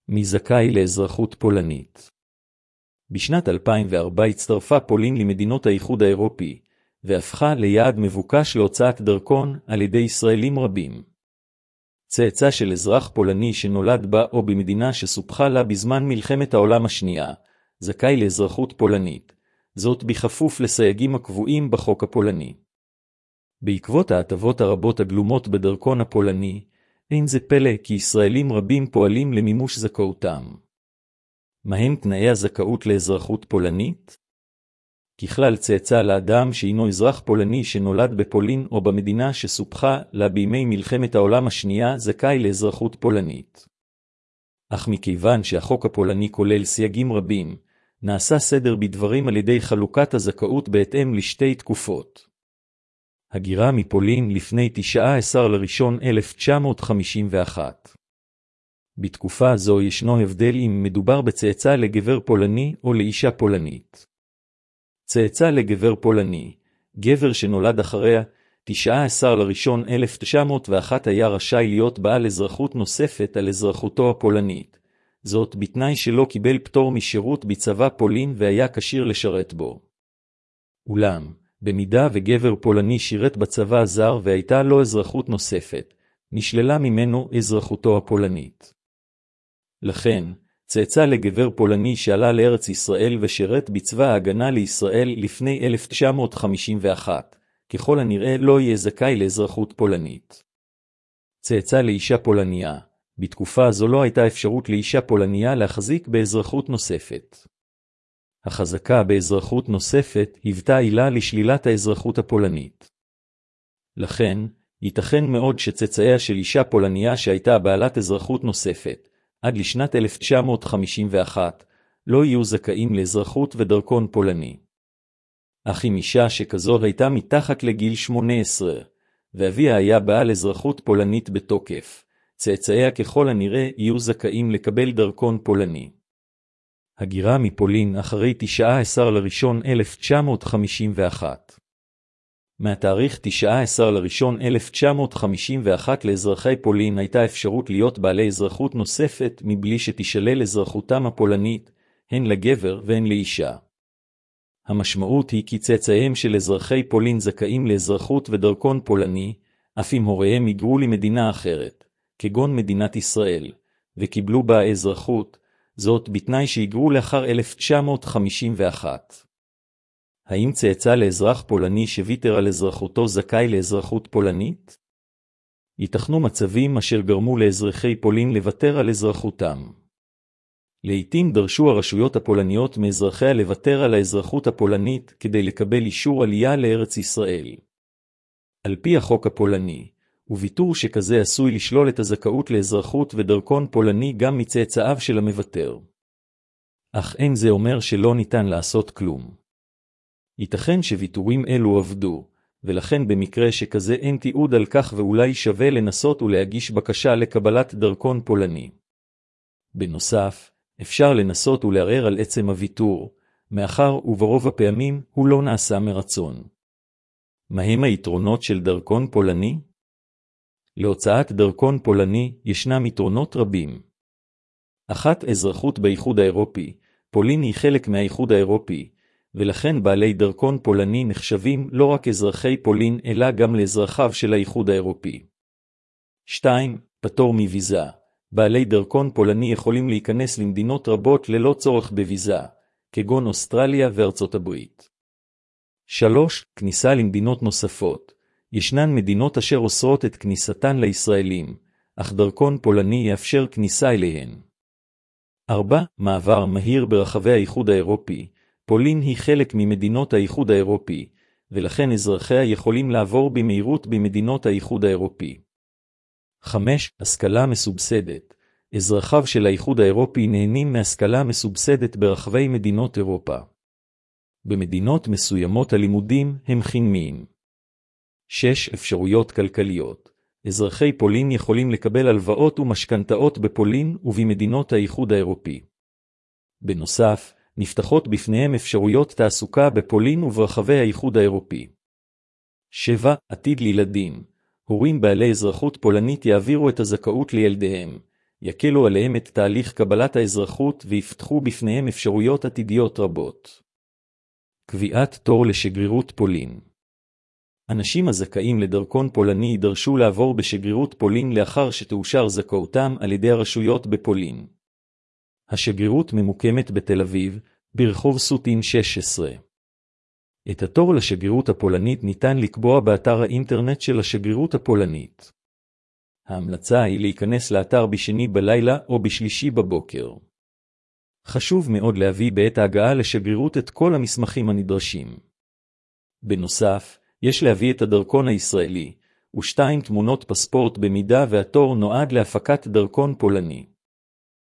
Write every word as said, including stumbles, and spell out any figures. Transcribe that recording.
מי זכאי לאזרחות פולנית? בשנת אלפיים וארבע הצטרפה פולין למדינות האיחוד האירופי, והפכה ליעד מבוקש להוצאת דרכון על ידי ישראלים רבים. צאצא של אזרח פולני שנולד בה או במדינה שסופחה לה בזמן מלחמת העולם השנייה, זכאי לאזרחות פולנית, זאת בכפוף לסייגים הקבועים בחוק הפולני. בעקבות ההטבות הרבות הגלומות בדרכון הפולני, אין זה פלא כי ישראלים רבים פועלים למימוש זכאותם. מהם תנאי הזכאות לאזרחות פולנית? ככלל צאצא לאדם שהינו אזרח פולני שנולד בפולין או במדינה שסופחה לה בימי מלחמת העולם השנייה זכאי לאזרחות פולנית. אך מכיוון שהחוק הפולני כולל סייגים רבים, נעשה סדר בדברים על ידי חלוקת הזכאות בהתאם לשתי תקופות. הגירה מפולין לפני תשעה עשר לראשון אלף תשע מאות חמישים ואחת. בתקופה זו ישנו הבדל אם מדובר בצאצא לגבר פולני או לאישה פולנית. צאצא לגבר פולני, גבר שנולד אחריה, תשעה עשר לראשון אלף תשע מאות ואחת היה רשאי להיות בעל אזרחות נוספת על אזרחותו הפולנית, זאת בתנאי שלא קיבל פטור משירות בצבא פולין והיה כשיר לשרת בו. אולם, במידה וגבר פולני שירת בצבא הזר והייתה לו אזרחות נוספת, נשללה ממנו אזרחותו הפולנית. לכן, צאצא לגבר פולני שעלה לארץ ישראל ושירת בצבא ההגנה לישראל לפני אלף תשע מאות חמישים ואחת, ככל הנראה לא יהיה זכאי לאזרחות פולנית. צאצא לאישה פולניה, בתקופה זו לא הייתה אפשרות לאישה פולניה להחזיק באזרחות נוספת. החזקה באזרחות נוספת היוותה עילה לשלילת האזרחות הפולנית. לכן, ייתכן מאוד שצאצאיה של אישה פולניה שהייתה בעלת אזרחות נוספת, עד לשנת אלף תשע מאות חמישים ואחת, לא יהיו זכאים לאזרחות ודרכון פולני. אך אם אישה שכזו הייתה מתחת לגיל שמונה עשרה, ואביה היה בעל אזרחות פולנית בתוקף, צאצאיה ככל הנראה יהיו זכאים לקבל דרכון פולני. הגירה מפולין אחרי תשעה עשר לראשון אלף תשע מאות חמישים ואחת. מהתאריך תשעה עשר לראשון אלף תשע מאות חמישים ואחת לאזרחי פולין הייתה אפשרות להיות בעלי אזרחות נוספת מבלי שתישלל אזרחותם הפולנית, הן לגבר והן לאישה. המשמעות היא כי צאצאיהם של אזרחי פולין זכאים לאזרחות ודרכון פולני, אף אם הוריהם היגרו למדינה אחרת, כגון מדינת ישראל, וקיבלו בה אזרחות, זאת בתנאי שהיגרו לאחר אלף תשע מאות חמישים ואחת. האם צאצא לאזרח פולני שוויתר על אזרחותו זכאי לאזרחות פולנית? ייתכנו מצבים אשר גרמו לאזרחי פולין לוותר על אזרחותם. לעתים דרשו הרשויות הפולניות מאזרחיה לוותר על האזרחות הפולנית כדי לקבל אישור עלייה לארץ ישראל. על פי החוק הפולני, וויתור שכזה עשוי לשלול את הזכאות לאזרחות ודרכון פולני גם מצאצאיו של המוותר. אך אין זה אומר שלא ניתן לעשות כלום. ייתכן שוויתורים אלו עבדו, ולכן במקרה שכזה אין תיעוד על כך ואולי שווה לנסות ולהגיש בקשה לקבלת דרכון פולני. בנוסף, אפשר לנסות ולערער על עצם הוויתור, מאחר וברוב הפעמים הוא לא נעשה מרצון. מהם היתרונות של דרכון פולני? להוצאת דרכון פולני ישנם יתרונות רבים. אחת, אזרחות באיחוד האירופי. פולין היא חלק מהאיחוד האירופי, ולכן בעלי דרכון פולני נחשבים לא רק אזרחי פולין אלא גם לאזרחיו של האיחוד האירופי. שתיים. פטור מוויזה. בעלי דרכון פולני יכולים להיכנס למדינות רבות ללא צורך בוויזה, כגון אוסטרליה וארצות הברית. שלוש. כניסה למדינות נוספות. ישנן מדינות אשר אוסרות את כניסתן לישראלים, אך דרכון פולני יאפשר כניסה אליהן. ארבע. מעבר מהיר ברחבי האיחוד האירופי. פולין היא חלק ממדינות האיחוד האירופי, ולכן אזרחיה יכולים לעבור במהירות במדינות האיחוד האירופי. חמש. השכלה מסובסדת. אזרחיו של האיחוד האירופי נהנים מהשכלה מסובסדת ברחבי מדינות אירופה. במדינות מסוימות הלימודים הם חינמיים. שש. אפשרויות כלכליות. אזרחי פולין יכולים לקבל הלוואות ומשכנתאות בפולין ובמדינות האיחוד האירופי. בנוסף, נפתחות בפניהם אפשרויות תעסוקה בפולין וברחבי האיחוד האירופי. שבע. עתיד לילדים. הורים בעלי אזרחות פולנית יעבירו את הזכאות לילדיהם, יקלו עליהם את תהליך קבלת האזרחות ויפתחו בפניהם אפשרויות עתידיות רבות. קביעת תור לשגרירות פולין. אנשים הזכאים לדרכון פולני יידרשו לעבור בשגרירות פולין לאחר שתאושר זכאותם על ידי הרשויות בפולין. השגרירות ממוקמת בתל אביב, ברחוב סוטין שש עשרה. את התור לשגרירות הפולנית ניתן לקבוע באתר האינטרנט של השגרירות הפולנית. ההמלצה היא להיכנס לאתר בשני בלילה או בשלישי בבוקר. חשוב מאוד להביא בעת ההגעה לשגרירות את כל המסמכים הנדרשים. בנוסף, יש להביא את הדרכון הישראלי, ושתיים תמונות פספורט במידה והתור נועד להפקת דרכון פולני.